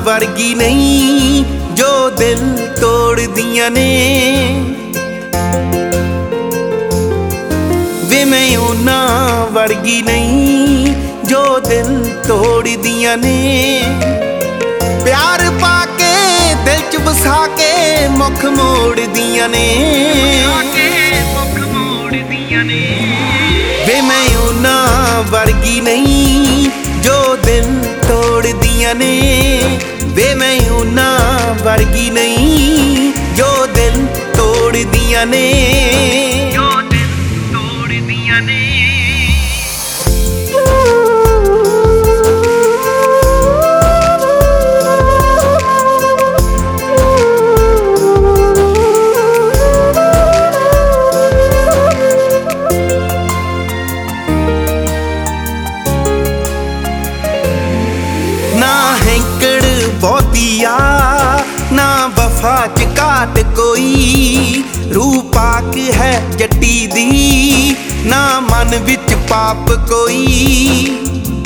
ਵਰਗੀ ਨਹੀਂ ਜੋ ਦਿਲ ਤੋੜਦੀਆਂ ਨੇ। ਵੇ ਮੈਂ ਉਹਨਾਂ ਵਰਗੀ ਨਹੀਂ ਜੋ ਦਿਲ ਤੋੜਦੀਆਂ ਨੇ। ਪਿਆਰ ਪਾ ਕੇ ਦਿਲ ਚ ਵਸਾ ਕੇ ਮੁੱਖ ਮੋੜਦੀਆਂ ਨੇ। ਵੇ ਮੈਂ ਉਹਨਾਂ ਵਰਗੀ ਨਹੀਂ ਜੋ ਦਿਲ ਤੋੜਦੀਆਂ ਨੇ। ਵੇ ਮੈਂ ਉਹਨਾਂ ਵਰਗੀ ਨਹੀਂ ਜੋ ਦਿਲ ਤੋੜਦੀਆਂ ਨੇ। ਬਹੁਤੀ ਆ ਨਾ ਵਫਾ ਚ ਘਾਟ ਕੋਈ। ਰੂਹ ਪਾਕ ਹੈ ਜੱਟੀ ਦੀ ਨਾ ਮਨ ਵਿੱਚ ਪਾਪ ਕੋਈ।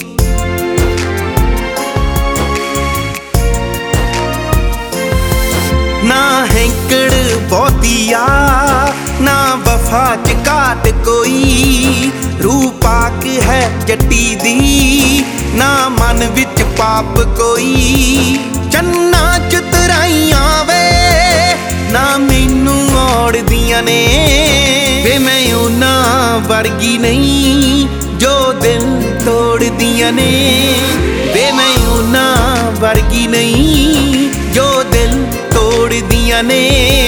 ਨਾ ਹੈਂਕੜ ਬਹੁਤੀ ਆ ਨਾ ਵਫਾ ਚ ਘਾਟ ਕੋਈ। ਰੂਹ ਪਾਕ ਹੈ ਜੱਟੀ ਦੀ ਨਾ ਮਨ ਵਿੱਚ ਪਾਪ ਕੋਈ। ਚੰਨਾ ਚ ਤਰਾਈਆਂ ਵੇ ਨਾ ਮੈਨੂੰ ਔੜਦੀਆਂ ਨੇ। ਵੇ ਮੈਂ ਉਹਨਾਂ ਵਰਗੀ ਨਹੀਂ ਜੋ ਦਿਲ ਤੋੜਦੀਆਂ ਨੇ। ਵੇ ਮੈਂ ਉਹਨਾਂ ਵਰਗੀ ਨਹੀਂ ਜੋ ਦਿਲ ਤੋੜਦੀਆਂ ਨੇ।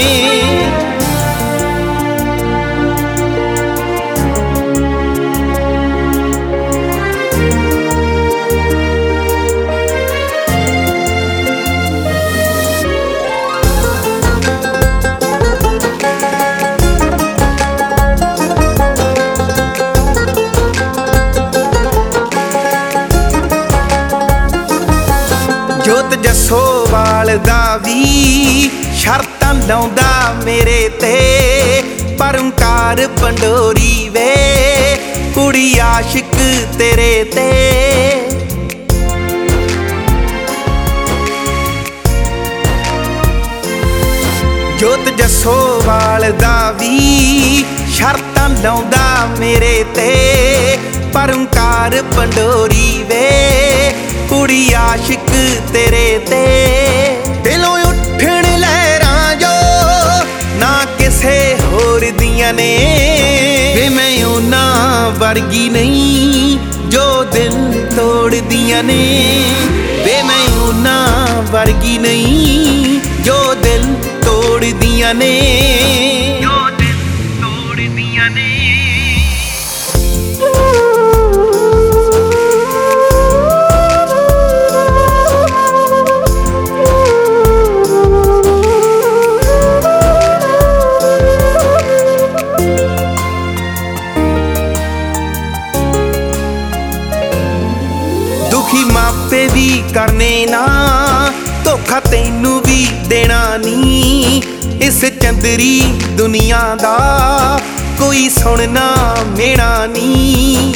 ਜੋਤ ਜੱਸੋਵਾਲ ਦਾ ਵੀ ਸ਼ਰਤਾਂ ਲਾਉਂਦਾ ਮੇਰੇ ਤੇ। ਪਰੰਕਾਰ ਪੰਡੋਰੀ ਵੇ ਕੁੜੀ ਆਸ਼ਿਕ ਤੇਰੇ ਤੇ। ਜੋਤ ਜੱਸੋਵਾਲ ਦਾ ਵੀ ਸ਼ਰਤਾਂ ਲਾਉਂਦਾ ਮੇਰੇ ਤੇ। ਪਰੰਕਾਰ ਪੰਡੋਰੀ ਵੇ ਕੁੜੀ ਆਸ਼ਿਕ ਤੇਰੇ ਤੇ। ਦਿਲੋਂ ਉੱਠਣ ਲਹਿਰਾਂ ਜੋ ਨਾ ਕਿਸੇ ਹੋਰ ਦੀਆਂ ਨੇ। ਵੇ ਮੈਂ ਉਹਨਾਂ ਵਰਗੀ ਨਹੀਂ ਜੋ ਦਿਲ ਤੋੜਦੀਆਂ ਨੇ। ਵੇ ਮੈਂ ਉਹਨਾਂ ਵਰਗੀ ਨਹੀਂ ਜੋ ਦਿਲ ਤੋੜਦੀਆਂ ਨੇ। ਦੁਖੀ ਮਾਪੇ ਵੀ ਕਰਨੇ ਨਾ ਧੋਖਾ ਤੈਨੂੰ ਵੀ ਦੇਣਾ ਨੀ। ਇਸ ਚੰਦਰੀ ਦੁਨੀਆ ਦਾ ਕੋਈ ਸੁਣਨਾ ਮੇਣਾ ਨੀ।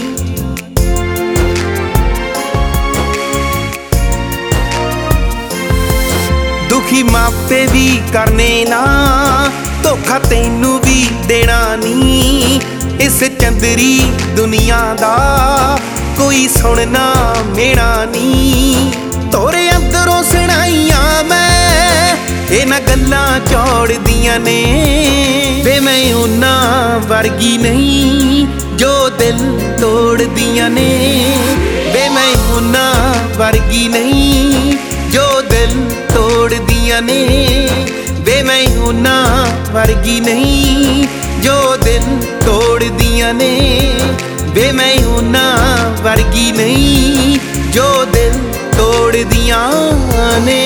ਦੁਖੀ ਮਾਪੇ ਵੀ ਕਰਨੇ ਨਾ ਧੋਖਾ ਤੈਨੂੰ ਵੀ ਦੇਣਾ ਨੀ। ਇਸ ਚੰਦਰੀ ਦੁਨੀਆ ਦਾ ਕੋਈ ਸੁਣਨਾ ਮੇਣਾ ਨੀ। ਤੋਰੇ ਅੰਦਰੋਂ ਸੁਣਾਈਆਂ ਮੈਂ ਇਹਨਾਂ ਗੱਲਾਂ ਚੌੜਦੀਆਂ ਨੇ। ਵੇ ਮੈਂ ਉਹਨਾਂ ਵਰਗੀ ਨਹੀਂ ਜੋ ਦਿਲ ਤੋੜਦੀਆਂ ਨੇ। ਵੇ ਮੈਂ ਉਹਨਾਂ ਵਰਗੀ ਨਹੀਂ ਜੋ ਦਿਲ ਤੋੜਦੀਆਂ ਨੇ। ਵੇ ਮੈਂ ਉਹਨਾਂ ਵਰਗੀ ਨਹੀਂ ਜੋ ਦਿਲ ਤੋੜਦੀਆਂ ਨੇ। ਵੇ ਮੈਂ ਉਹਨਾਂ ਵਰਗੀ ਨਹੀਂ ਜੋ ਦਿਲ ਤੋੜਦੀਆਂ ਨੇ।